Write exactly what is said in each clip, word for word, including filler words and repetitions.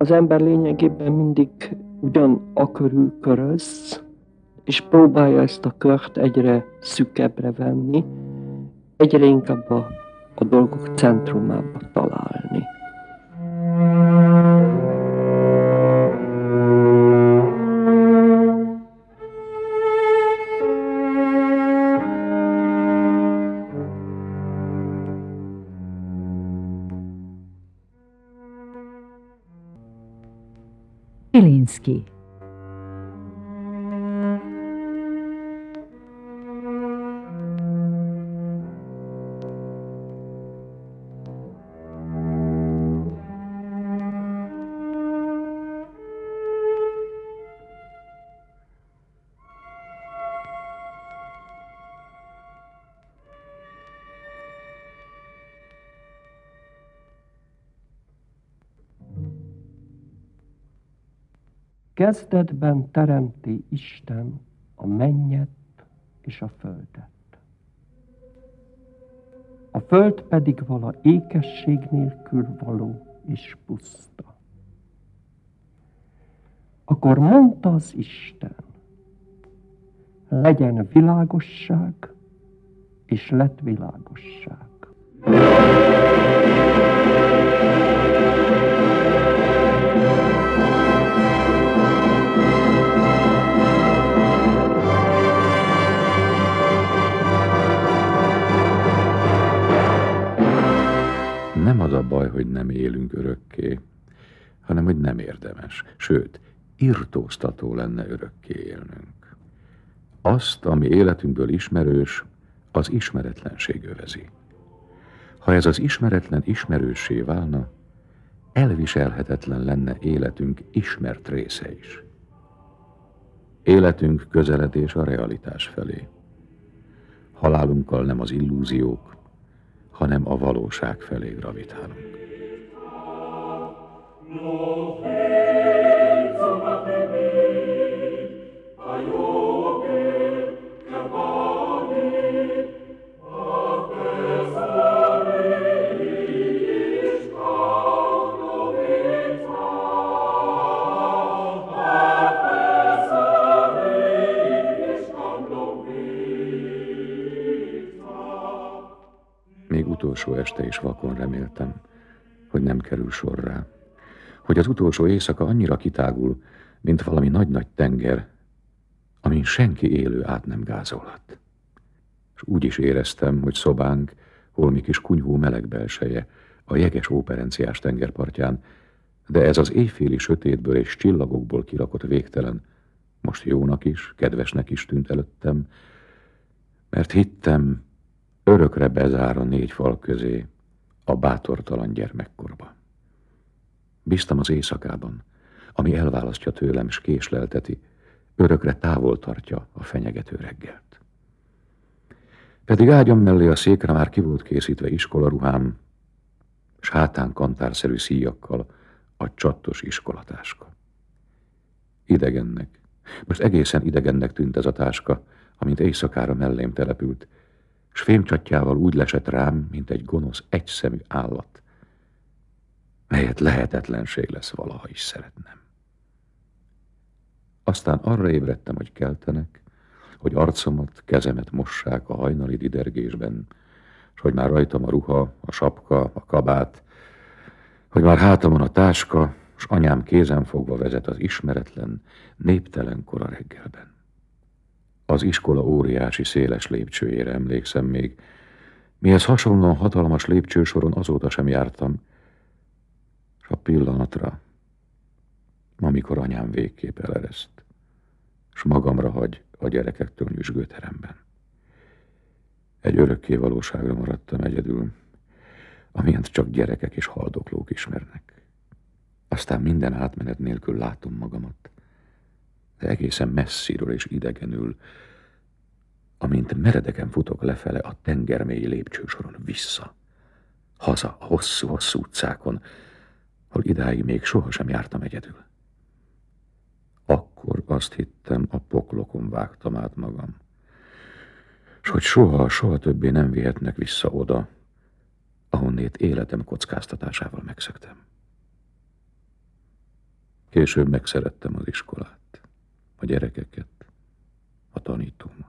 Az ember lényegében mindig ugyan a körül köröz, és próbálja ezt a kört egyre szűkebbre venni, egyre inkább a, a dolgok centrumába találni. Pilinszky. Kezdetben teremti Isten a mennyet és a földet. A föld pedig vala ékesség nélkül való és puszta. Akkor mondta az Isten, legyen világosság, és lett világosság. Nem az a baj, hogy nem élünk örökké, hanem hogy nem érdemes. Sőt, irtóztató lenne örökké élnünk. Azt, ami életünkből ismerős, az ismeretlenség övezi. Ha ez az ismeretlen ismerőssé válna, elviselhetetlen lenne életünk ismert része is. Életünk közeledés a realitás felé. Halálunkkal nem az illúziók, hanem a valóság felé gravitálunk. Még utolsó este is vakon reméltem, hogy nem kerül sor rá, hogy az utolsó éjszaka annyira kitágul, mint valami nagy-nagy tenger, amin senki élő át nem gázolhat. És úgy is éreztem, hogy szobánk, holmi kis kunyhó meleg belseje, a jeges óperenciás tengerpartján, de ez az éjféli sötétből és csillagokból kirakott végtelen, most jónak is, kedvesnek is tűnt előttem, mert hittem, örökre bezár a négy fal közé, a bátortalan gyermekkorba. Bíztam az éjszakában, ami elválasztja tőlem, s késlelteti, örökre távol tartja a fenyegető reggelt. Pedig ágyam mellé a székre már ki volt készítve iskolaruhám, s hátán kantárszerű szíjakkal a csattos iskolatáska. Idegennek, most egészen idegennek tűnt ez a táska, amint éjszakára mellém települt, s fémcsatjával úgy lesett rám, mint egy gonosz, egyszemű állat, melyet lehetetlenség lesz valaha is szeretnem. Aztán arra ébredtem, hogy keltenek, hogy arcomat, kezemet mossák a hajnali didergésben, s hogy már rajtam a ruha, a sapka, a kabát, hogy már hátamon a táska, s anyám kézen fogva vezet az ismeretlen, néptelen kora reggelben. Az iskola óriási széles lépcsőjére emlékszem még, mihez hasonlóan hatalmas lépcsősoron azóta sem jártam, s a pillanatra, amikor anyám végképp elereszt, s magamra hagy a gyerekektől nyüzsgő teremben. Egy örökké valóságra maradtam egyedül, amilyent csak gyerekek és haldoklók ismernek. Aztán minden átmenet nélkül látom magamat, de egészen messziről és idegenül, amint meredeken futok lefele a tengermély lépcsősoron vissza, haza a hosszú-hosszú utcákon, hol idáig még sohasem jártam egyedül. Akkor azt hittem, a poklokon vágtam át magam, s hogy soha, soha többé nem vihetnek vissza oda, ahonnét életem kockáztatásával megszöktem. Később megszerettem az iskolát, a gyerekeket, a tanítómat.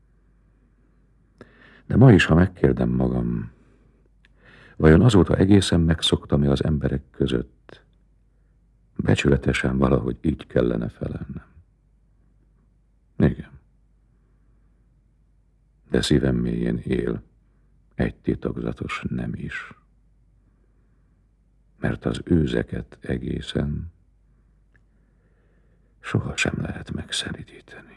De ma is, ha megkérdem magam, vajon azóta egészen megszoktam-e az emberek között, becsületesen valahogy így kellene felelnem? Igen. De szívem mélyén él egy titokzatos nem is. Mert az őzeket egészen sohasem lehet megszelidíteni.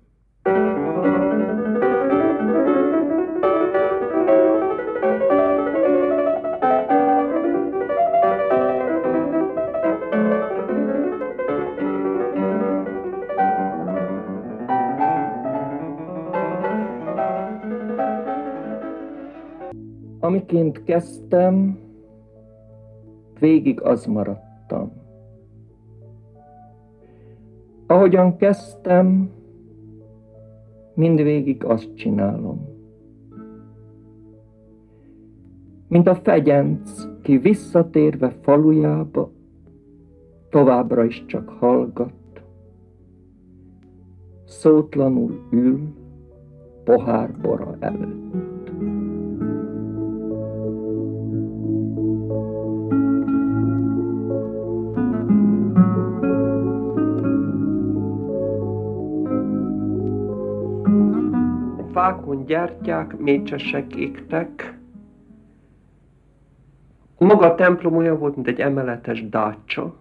Amiként kezdtem, végig az maradtam. Ahogyan kezdtem, mindvégig azt csinálom. Mint a fegyenc, ki visszatérve falujába, továbbra is csak hallgat. Szótlanul ül pohár bora előtt. Fákon gyertyák, mécsesek égtek. Maga a templom olyan volt, mint egy emeletes dácsa.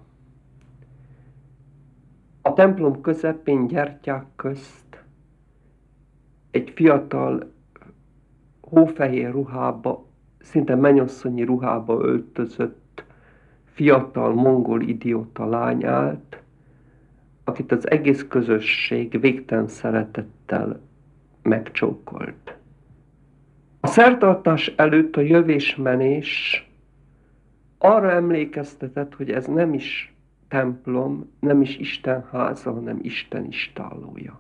A templom közepén gyertyák közt egy fiatal, hófehér ruhába, szinte mennyasszonyi ruhába öltözött, fiatal mongol idióta lány állt, akit az egész közösség végtelen szeretettel megcsókolt. A szertartás előtt a jövésmenés arra emlékeztetett, hogy ez nem is templom, nem is Isten háza, hanem Isten istállója.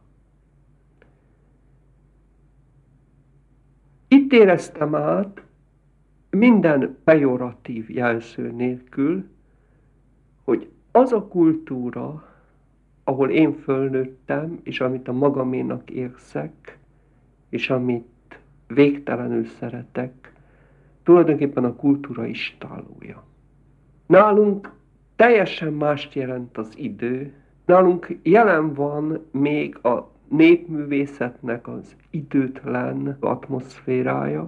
Itt éreztem át, minden pejoratív jelző nélkül, hogy az a kultúra, ahol én fölnőttem, és amit a magaménak érzek, és amit végtelenül szeretek, tulajdonképpen a kultúra istállója. Nálunk teljesen mást jelent az idő. Nálunk jelen van még a népművészetnek az időtlen atmoszférája,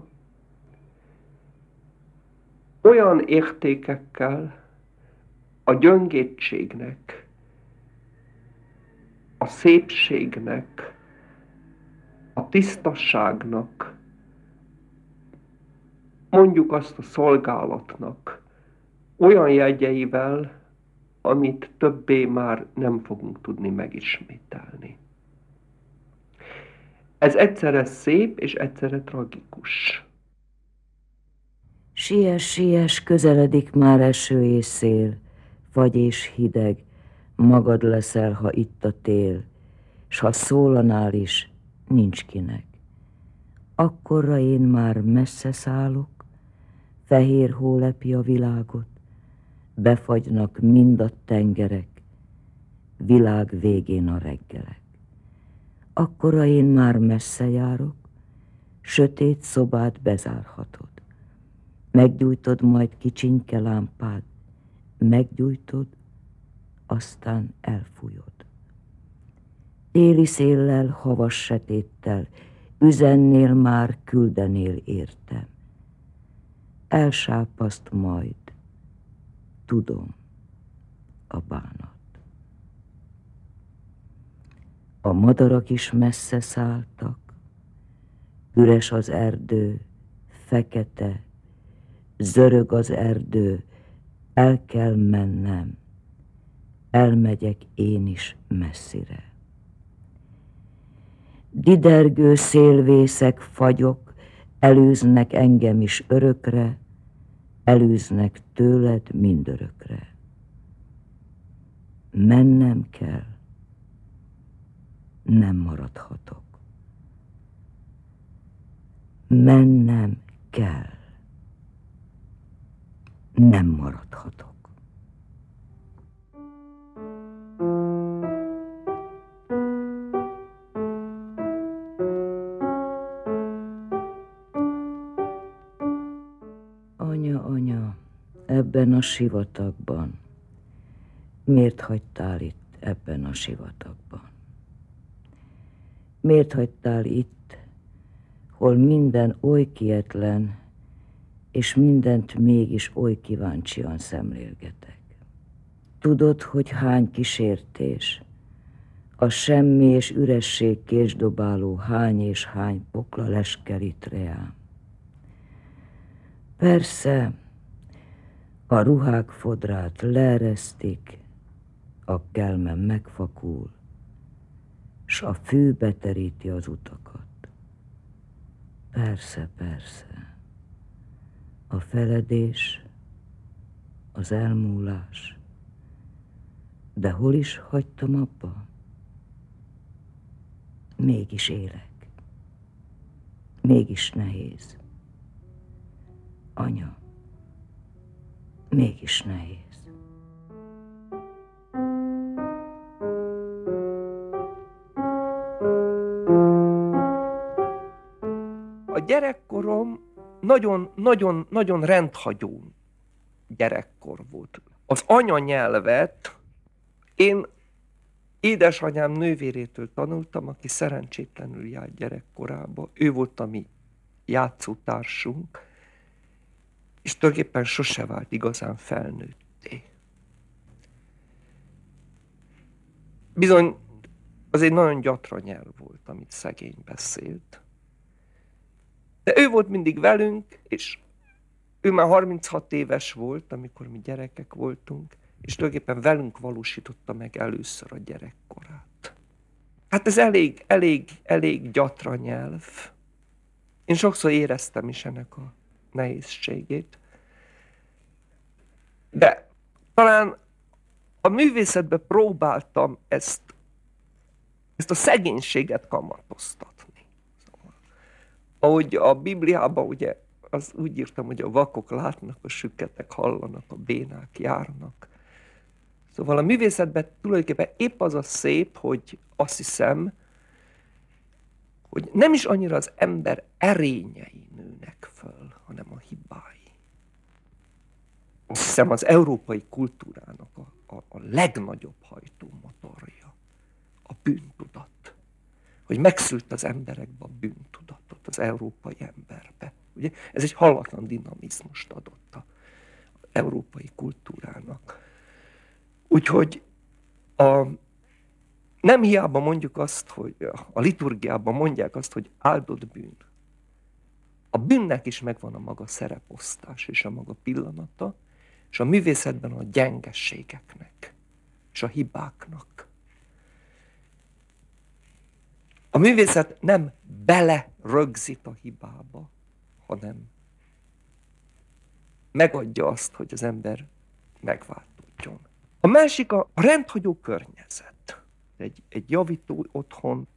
olyan értékekkel, a gyöngétségnek, a szépségnek, a tisztasságnak, mondjuk azt a szolgálatnak, olyan jegyeivel, amit többé már nem fogunk tudni megismételni. Ez egyszerre szép és egyszerre tragikus. Siess, siess, közeledik már eső és szél, fagy és hideg, magad leszel, ha itt a tél, s ha szólanál is, nincs kinek. Akkorra én már messze szállok, fehér hó lepi a világot, befagynak mind a tengerek, világ végén a reggelek. Akkorra én már messze járok, sötét szobát bezárhatod. Meggyújtod majd kicsinke lámpád, meggyújtod, aztán elfújod. Téli széllel, havas setéttel, üzennél már, küldenél értem. Elsápaszt majd, tudom, a bánat. A madarak is messze szálltak, üres az erdő, fekete, zörög az erdő, el kell mennem, elmegyek én is messzire. Didergő szélvészek, fagyok, elűznek engem is örökre, elűznek tőled mindörökre. Mennem kell, nem maradhatok. Mennem kell, nem maradhatok. ebben a sivatagban? Miért hagytál itt ebben a sivatagban? Miért hagytál itt, hol minden oly kietlen, és mindent mégis oly kíváncsian szemlélgetek? Tudod, hogy hány kísértés, a semmi és üresség késdobáló hány és hány pokla leskerít reám. Persze, a ruhák fodrát leeresztik, a kelmem megfakul, s a fű beteríti az utakat. Persze, persze, a feledés, az elmúlás, de hol is hagytam abba? Mégis élek, mégis nehéz. Anya, mégis nehéz. A gyerekkorom nagyon-nagyon-nagyon rendhagyó gyerekkor volt. Az anyanyelvet én édesanyám nővérétől tanultam, aki szerencsétlenül járt gyerekkorába. Ő volt a mi játszótársunk, és tulajdonképpen sose vált igazán felnőtté. Bizony, az egy nagyon gyatra nyelv volt, amit szegény beszélt. De ő volt mindig velünk, és ő már harminchat éves volt, amikor mi gyerekek voltunk, és tulajdonképpen velünk valósította meg először a gyerekkorát. Hát ez elég, elég, elég gyatra nyelv. Én sokszor éreztem is ennek a nehézségét. De talán a művészetben próbáltam ezt, ezt a szegénységet kamatoztatni. Szóval, ahogy a Bibliában ugye, az úgy írtam, hogy a vakok látnak, a sükketek hallanak, a bénák járnak. Szóval a művészetben tulajdonképpen épp az a szép, hogy azt hiszem, hogy nem is annyira az ember erényei nőnek föl, hanem a hibái. Azt hiszem az európai kultúrának a, a, a legnagyobb hajtómotorja a bűntudat. Hogy megszült az emberekbe a bűntudatot, az európai emberbe. Ugye? Ez egy hallatlan dinamizmust adott az európai kultúrának. Úgyhogy a, nem hiába mondjuk azt, hogy a liturgiában mondják azt, hogy áldott bűn. A bűnnek is megvan a maga szereposztás és a maga pillanata, és a művészetben a gyengességeknek és a hibáknak. A művészet nem bele rögzít a hibába, hanem megadja azt, hogy az ember megváltódjon. A másik a rendhagyó környezet. Egy, egy javító otthon,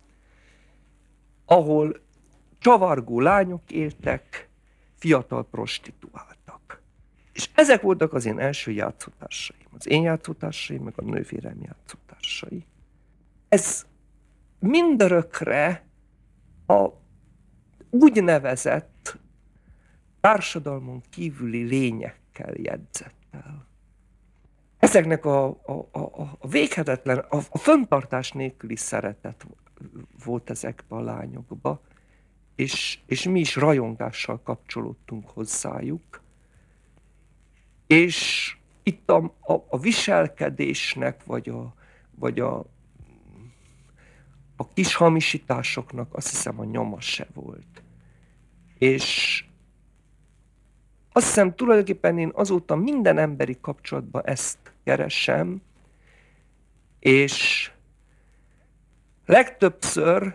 ahol csavargó lányok éltek, fiatal prostituáltak. És ezek voltak az én első játszótársaim. Az én játszótársaim, meg a nővérem játszótársai. Ez mindörökre a úgynevezett társadalmon kívüli lényekkel jegyzett el. Ezeknek a, a, a, a véghetetlen, a, a fenntartás nélküli szeretet volt ezekben a lányokba, és, és mi is rajongással kapcsolódtunk hozzájuk. És itt a, a, a viselkedésnek, vagy a, vagy a, a kis hamisításoknak azt hiszem a nyoma se volt. És azt hiszem tulajdonképpen én azóta minden emberi kapcsolatban ezt keresem, és legtöbbször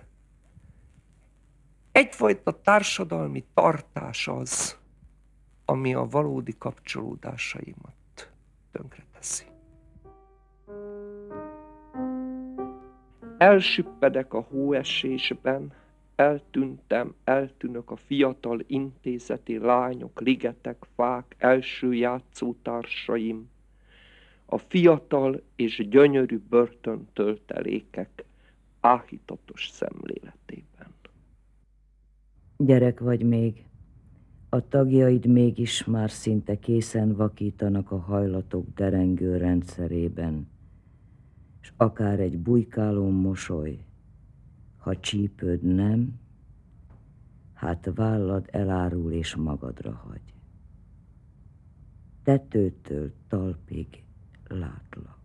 egyfajta társadalmi tartás az, ami a valódi kapcsolódásaimat tönkreteszi. Elsüppedek a hóesésben, eltűntem, eltűnök a fiatal intézeti lányok, ligetek, fák, első játszótársaim, a fiatal és gyönyörű börtöntöltelékek áhítatos szemléletében. Gyerek vagy még, A tagjaid mégis már szinte készen vakítanak a hajlatok derengő rendszerében, s akár egy bujkáló mosoly, ha csípőd nem, hát vállad elárul és magadra hagy. Tetőtől talpig látlak.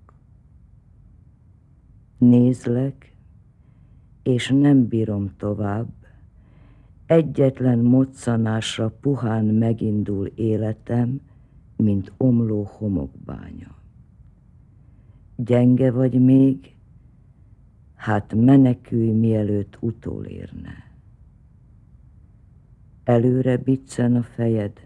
Nézlek, és nem bírom tovább, egyetlen moccanásra puhán megindul életem, mint omló homokbánya. Gyenge vagy még, hát menekülj, mielőtt utolérne. Előre biccen a fejed,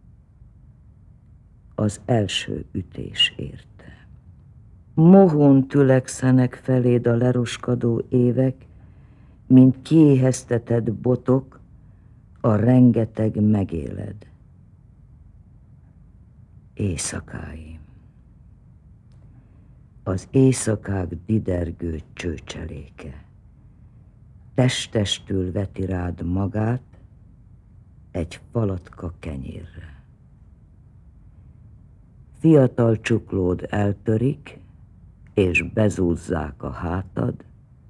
az első ütés érte. Mohón tülekszenek feléd a leroskadó évek, mint kiéheztetett botok, a rengeteg megéled. Éjszakáim. Az éjszakák didergő csőcseléke. Testestül veti rád magát egy falatka kenyérre. Fiatal csuklód eltörik, és bezúzzák a hátad,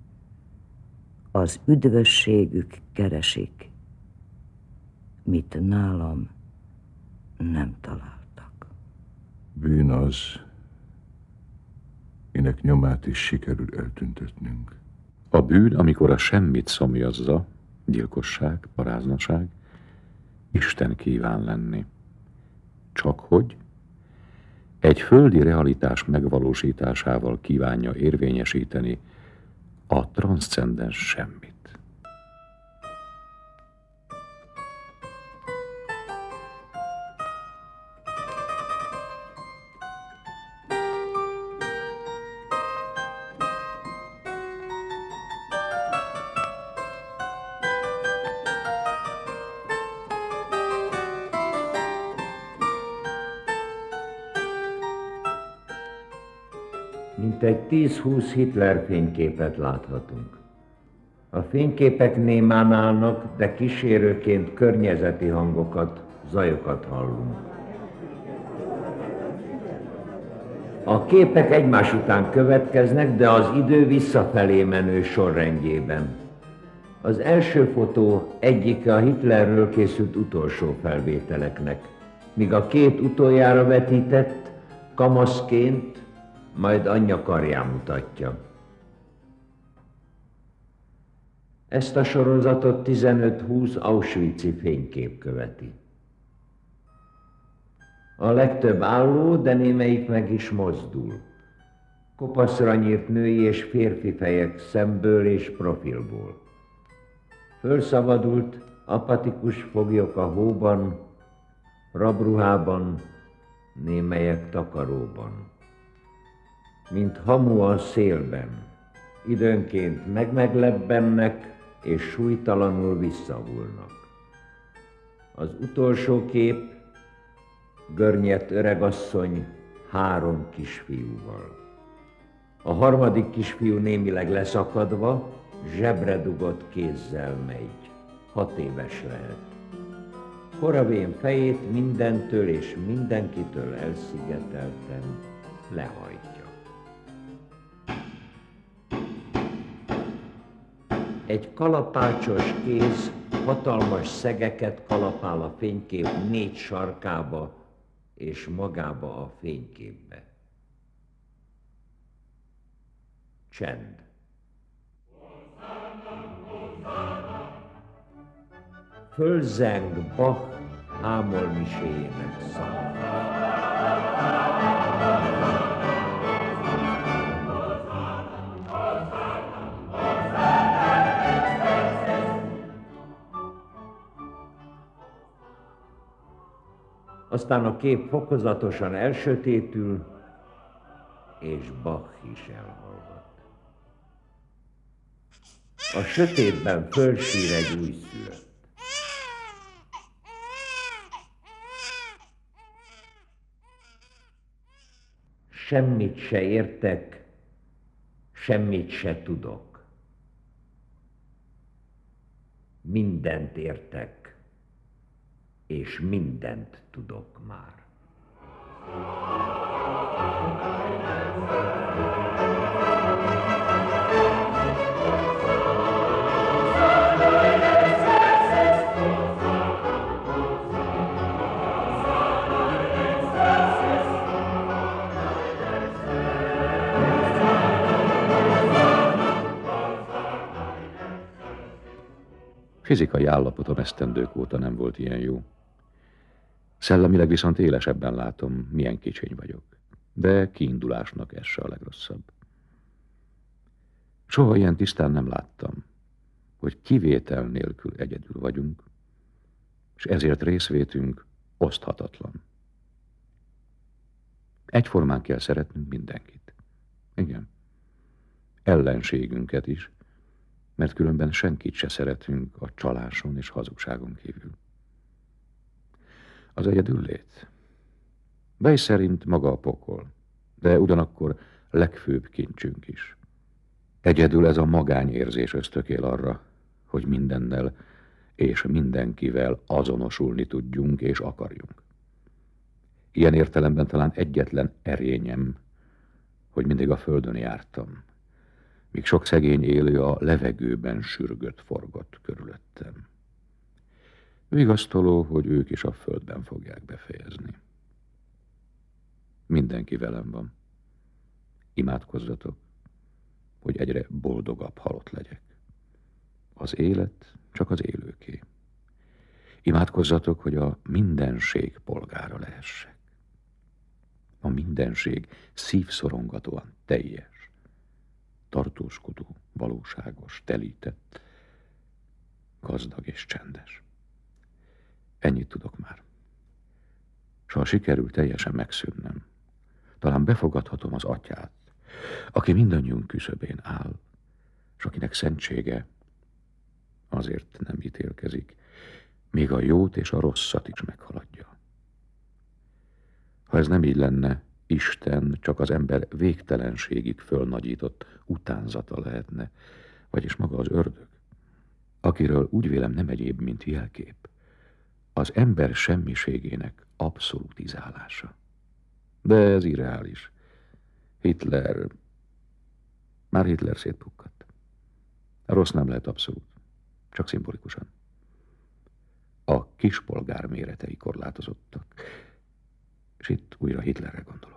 az üdvösségük keresik, mit nálam nem találtak. Bűn az, minek nyomát is sikerül eltüntetnünk. A bűn, amikor a semmit szomjazza, gyilkosság, paráznaság, Isten kíván lenni. Csak hogy egy földi realitás megvalósításával kívánja érvényesíteni a transzcendens semmit. Mintegy tíz-húsz Hitler fényképet láthatunk. A fényképek némán állnak, de kísérőként környezeti hangokat, zajokat hallunk. A képek egymás után következnek, de az idő visszafelé menő sorrendjében. Az első fotó egyike a Hitlerről készült utolsó felvételeknek, míg a két utoljára vetített kamaszként, majd anyja karján mutatja. Ezt a sorozatot tizenöt-húsz auschwitzi fénykép követi. A legtöbb álló, de némelyik meg is mozdul. Kopaszra nyírt női és férfi fejek szemből és profilból. Fölszabadult, apatikus foglyok a hóban, rabruhában, némelyek takaróban. Mint hamu a szélben, időnként megmeglebbennek és súlytalanul visszahullnak. Az utolsó kép görnyedt öregasszony három kisfiúval. A harmadik kisfiú némileg leszakadva, zsebre dugott kézzel megy. Hat éves lehet. Koravén fejét mindentől és mindenkitől elszigetelten lehajtja. Egy kalapácsos kéz hatalmas szegeket kalapál a fénykép négy sarkába és magába a fényképbe. Csend. Fölzeng Bach hámolmiséjének szava. Aztán a kép fokozatosan elsötétül, és Bach is elhallgat. A sötétben fölsír egy újszülött. Semmit se értek, semmit se tudok. Mindent értek, és mindent tudok már. Fizikai állapotom esztendők óta nem volt ilyen jó. Szellemileg viszont élesebben látom, milyen kicsiny vagyok. De kiindulásnak ez se a legrosszabb. Soha ilyen tisztán nem láttam, hogy kivétel nélkül egyedül vagyunk, és ezért részvétünk oszthatatlan. Egyformán kell szeretnünk mindenkit. Igen. Ellenségünket is, mert különben senkit se szeretünk a csaláson és hazugságon kívül. Az egyedüllét. Bej szerint maga a pokol, de ugyanakkor legfőbb kincsünk is. Egyedül ez a magányérzés ösztökél arra, hogy mindennel és mindenkivel azonosulni tudjunk és akarjunk. Ilyen értelemben talán egyetlen erényem, hogy mindig a földön jártam, míg sok szegény élő a levegőben sürgött, forgott körülöttem. Vigasztaló, hogy ők is a földben fogják befejezni. Mindenki velem van. Imádkozzatok, hogy egyre boldogabb halott legyek. Az élet csak az élőké. Imádkozzatok, hogy a mindenség polgára lehessek. A mindenség szívszorongatóan teljes, tartózkodó, valóságos, telített, gazdag és csendes. Ennyit tudok már. S ha sikerül teljesen megszűnnem, talán befogadhatom az Atyát, aki mindannyiunk küszöbén áll, s akinek szentsége azért nem ítélkezik, még a jót és a rosszat is meghaladja. Ha ez nem így lenne, Isten csak az ember végtelenségig fölnagyított utánzata lehetne, vagyis maga az ördög, akiről úgy vélem nem egyéb, mint jelkép, az ember semmiségének abszolutizálása. De ez irreális. Hitler, már Hitler szétpukkadt. A rossz nem lehet abszolút, csak szimbolikusan. A kispolgár méretei korlátozottak, és itt újra Hitlerre gondolok.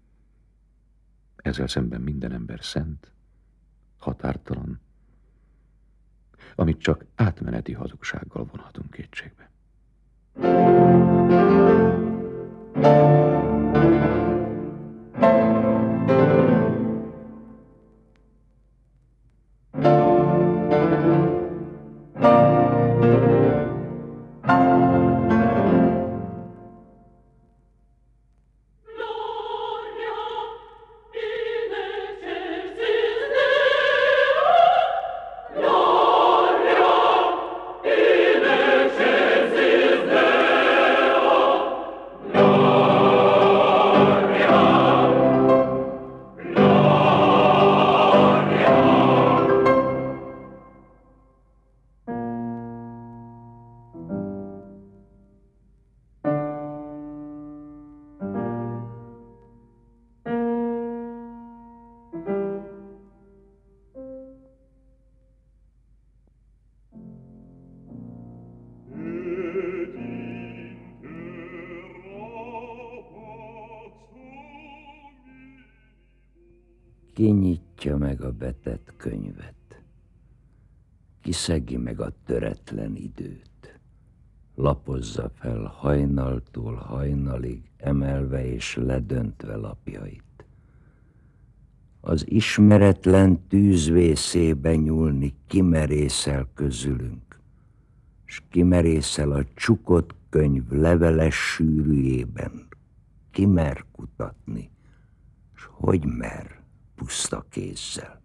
Ezzel szemben minden ember szent, határtalan, amit csak átmeneti hazugsággal vonhatunk kétségbe. Kinyitja meg a betett könyvet, kiszegi meg a töretlen időt, lapozza fel hajnaltól hajnalig, emelve és ledöntve lapjait. Az ismeretlen tűzvészébe nyúlni kimerészel közülünk, s kimerészel a csukott könyv leveles sűrűjében, kimer kutatni, s hogy mer puszta kézzel.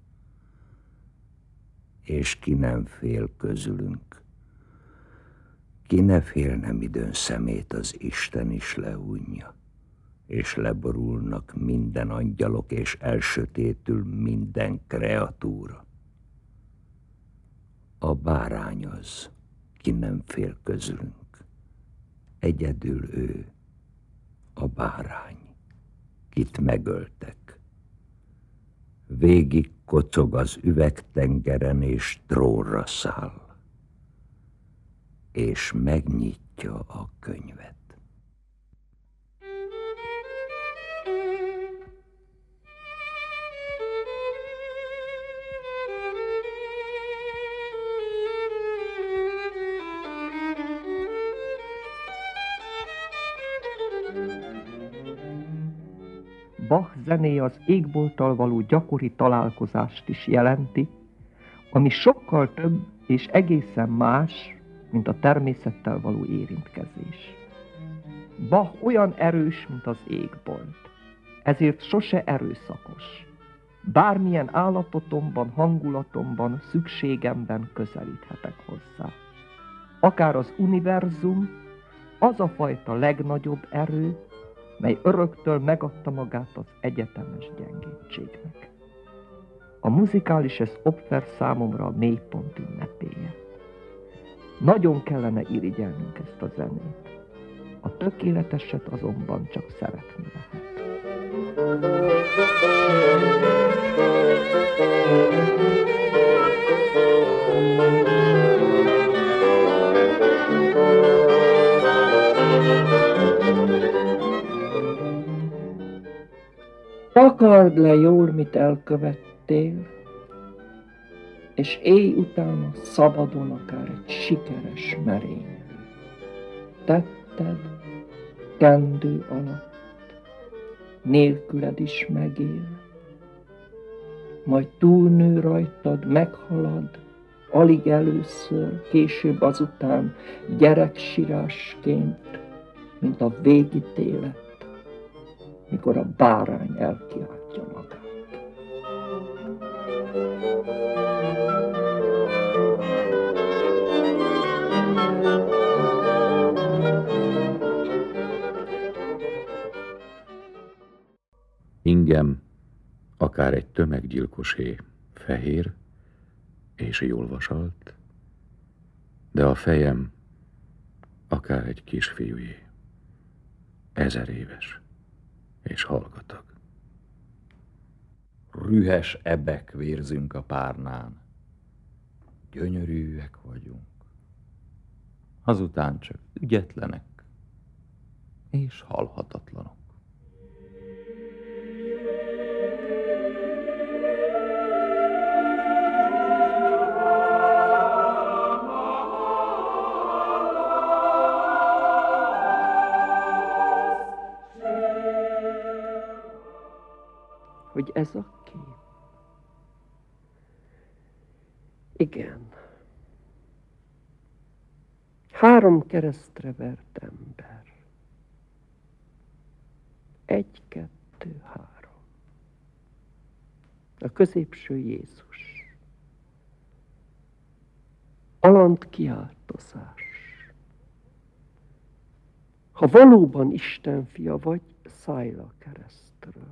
És ki nem fél közülünk, ki ne félne, midőn szemét az Isten is lehúnyja, és leborulnak minden angyalok, és elsötétül minden kreatúra. A bárány az, ki nem fél közülünk, Egyedül ő, a bárány, kit megöltek. Végig kocog az üvegtengeren és trónra száll, és megnyitja a könyvet. Bach zenéje az égbolttal való gyakori találkozást is jelenti, ami sokkal több és egészen más, mint a természettel való érintkezés. Bach olyan erős, mint az égbolt, ezért sose erőszakos. Bármilyen állapotomban, hangulatomban, szükségemben közelíthetek hozzá. Akár az univerzum, az a fajta legnagyobb erő, mely öröktől megadta magát az egyetemes gyengétségnek. A Musikalisches Opfer számomra a mélypont ünnepélye. Nagyon kellene irigyelnünk ezt a zenét. A tökéleteset azonban csak szeretni lehet. Takard le jól, mit elkövettél, és élj utána szabadon akár egy sikeres merénylő. Tetted kendő alatt, nélküled is megél, majd túlnő rajtad, meghalad, alig először, később azután gyereksírásként, mint a végítélet, mikor a bárány elkiáltja magát. Ingem akár egy tömeggyilkosé, fehér és jól vasalt, de a fejem akár egy kisfiújé, ezer éves és hallgatag. Rühes ebek vérzünk a párnán, gyönyörűek vagyunk, azután csak ügyetlenek és halhatatlanok. Hogy ez a kép? Igen. Három keresztre vert ember. Egy, kettő, három. A középső Jézus. Alant kiáltozás. Ha valóban Isten fia vagy, szállj le a keresztről.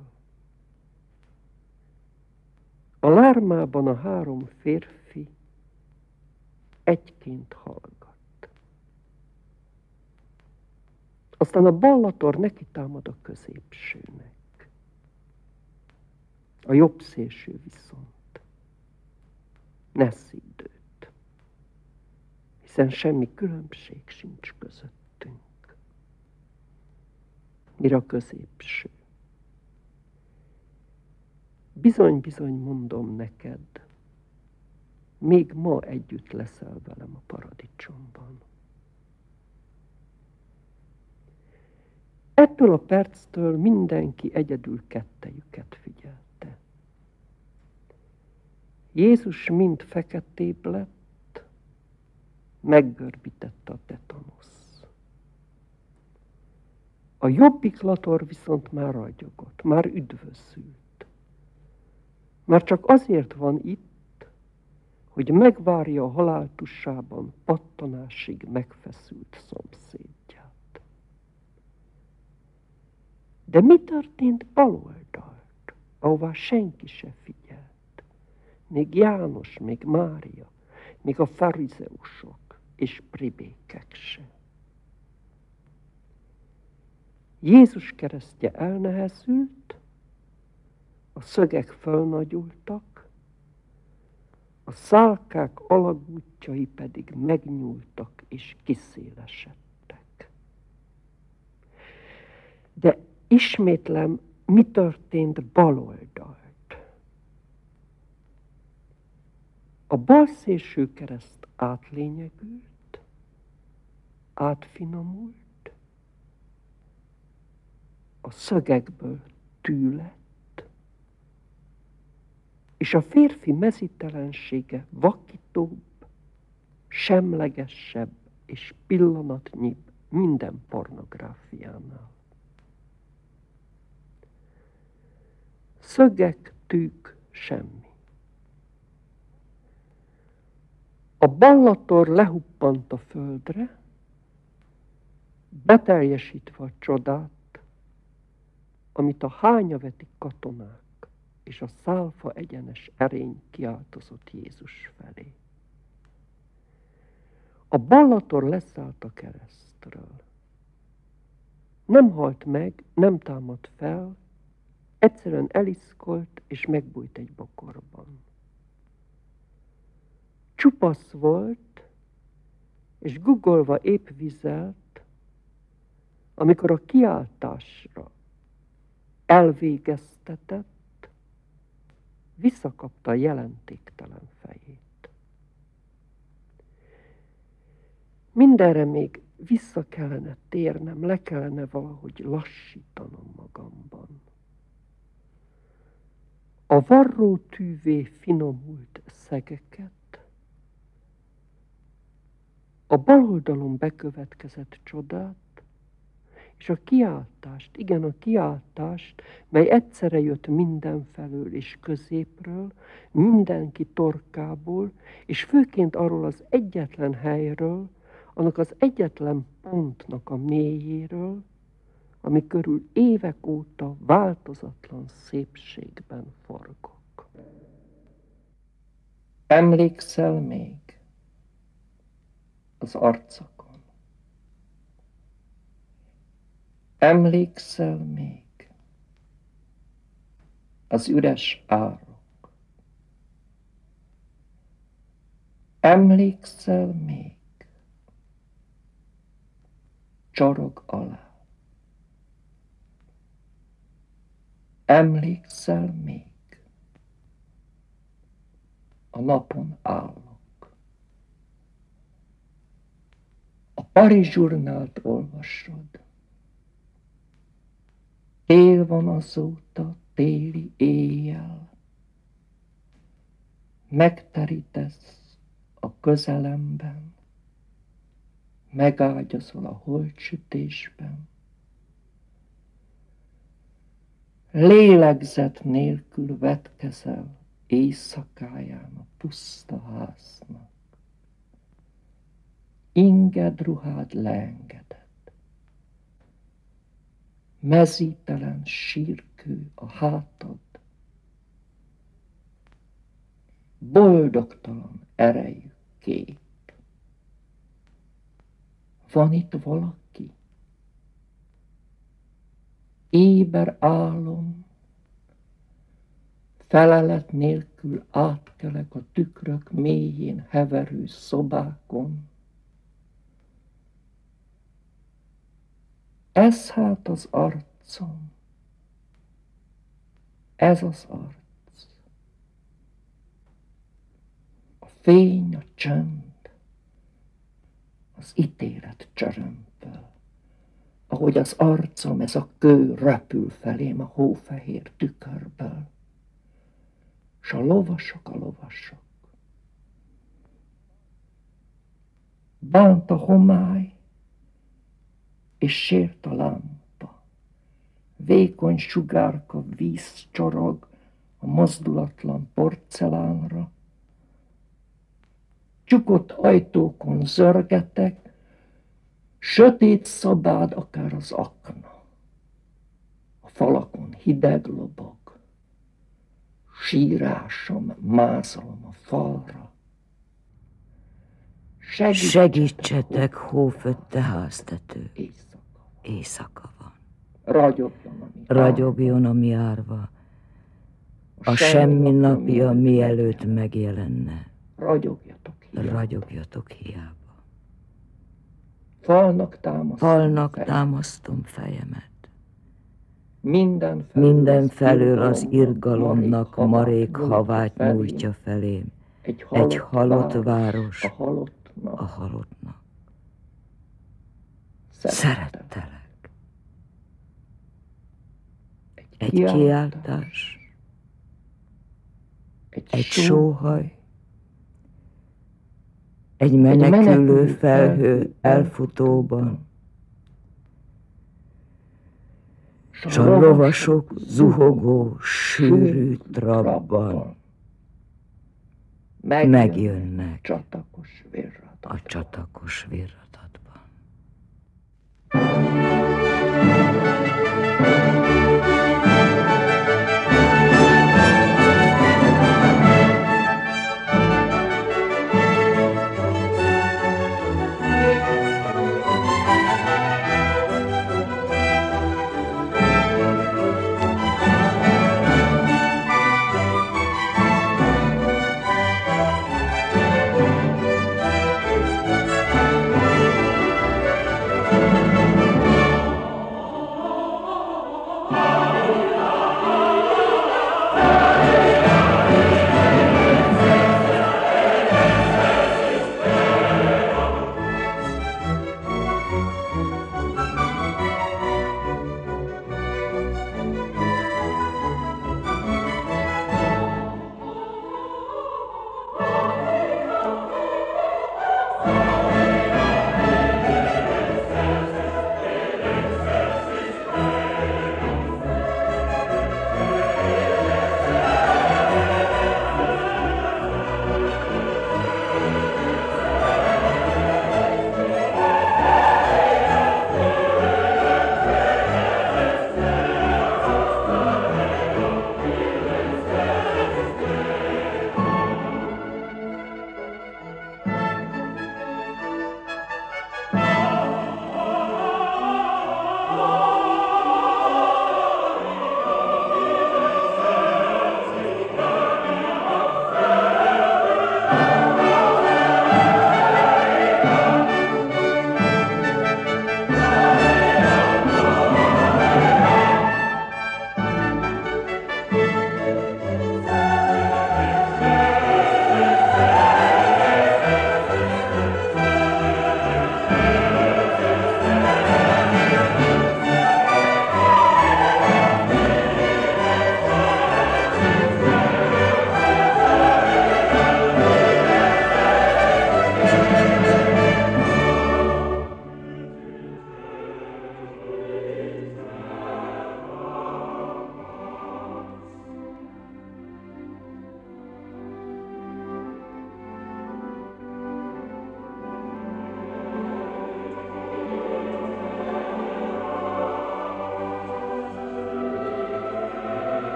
A lármában a három férfi egyként hallgat. Aztán a ballator neki támad a középsőnek. A jobb szélső viszont ne szídd őt, hiszen semmi különbség sincs közöttünk. Mire a középső? Bizony-bizony mondom neked, még ma együtt leszel velem a paradicsomban. Ettől a perctől mindenki egyedül kettejüket figyelte. Jézus mind feketébb lett, meggörbítette a tetanusz. A jobbik lator viszont már ragyogott, már üdvözült. Már csak azért van itt, hogy megvárja a haláltussában pattanásig megfeszült szomszédját. De mi történt baloldalt, ahová senki se figyelt? Még János, még Mária, még a farizeusok és pribékek se. Jézus keresztje elnehezült, a szögek fölnagyultak, a szálkák alagútjai pedig megnyúltak és kiszélesedtek. De ismétlem, mi történt baloldalt? A bal szélső kereszt átlényegült, átfinomult, a szögekből tű lett, és a férfi mezítelensége vakítóbb, semlegesebb és pillanatnyibb minden pornográfiánál. Szögek, tűk, semmi. A ballator lehuppant a földre, beteljesítve a csodát, amit a hányaveti katonák és a szálfa egyenes erény kiáltozott Jézus felé. A ballator leszállt a keresztről. Nem halt meg, nem támadt fel, egyszerűen eliszkolt és megbújt egy bokorban. Csupasz volt, és guggolva épp vizelt, amikor a kiáltásra elvégeztetett, visszakapta a jelentéktelen fejét. Mindenre még vissza kellene térnem, le kellene valahogy lassítanom magamban. A varró tűvé finomult szegeket, a bal oldalon bekövetkezett csodát, és a kiáltást, igen, a kiáltást, mely egyszerre jött mindenfelől és középről, mindenki torkából, és főként arról az egyetlen helyről, annak az egyetlen pontnak a mélyéről, ami körül évek óta változatlan szépségben forgok. Emlékszel még az arcakon? Emlékszel még az üres árok? Emlékszel még csorog alá? Emlékszel még a napon állok? A Paris Journalt olvasod. Tél van azóta, téli éjjel. Megterítesz a közelemben, megágyazol a holtsütésben. Lélegzet nélkül vetkezel éjszakáján a puszta háznak. Inged ruhád leengedett. Mezítelen sírkő a hátad. Boldogtalan erejű kép. Van itt valaki? Éber álom, felelet nélkül átkelek a tükrök mélyén heverő szobákon. Ez hát az arcom, ez az arc. A fény, a csend, az ítélet csörömpöl. Ahogy az arcom, ez a kő repül felém a hófehér tükörből. S a lovasok, a lovasok. Bánt a homály, és sért a lámpa. Vékony sugárka víz csorog a mozdulatlan porcelánra. Csukott ajtókon zörgetek, sötét szabád akár az akna. A falakon hideg lobog, sírásom, mázolom a falra. Segítsetek, hófötte háztető. Éjszaka van. Ragyogjon a mi Ragyogjon a mi árva, a semmi napja mielőtt megjelenne. Ragyogjatok hiába. Ragyogjatok hiába. Falnak támasztom, Falnak fejem. támasztom fejemet. Minden felől, Minden felől az irgalomnak marék marék havát havát nyújtja nyújtja felém. Egy halott, Egy halott város a halottnak. a halottnak. Szerettelek. Szerettelek. Egy, Egy kiáltás, kiáltás, egy, egy sóhaj, sóhaj, egy menekülő menekülő felhő felhő elfutóban, s s a lovasok zuhogó, sűrű trabban megjönnek csatakos virrat. a csatakos virradatban.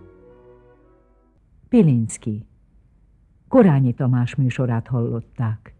Pilinszky. Korányi Tamás műsorát hallották.